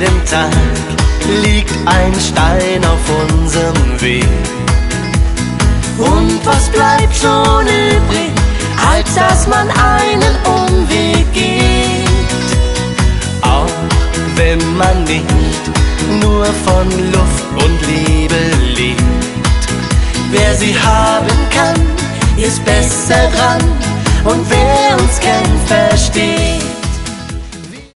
Jeden Tag liegt ein Stein auf unserem Weg. Und was bleibt schon übrig, als dass man einen Umweg geht? Auch wenn man nicht nur von Luft und Liebe lebt. Wer sie haben kann, ist besser dran, und wer uns kennt, versteht,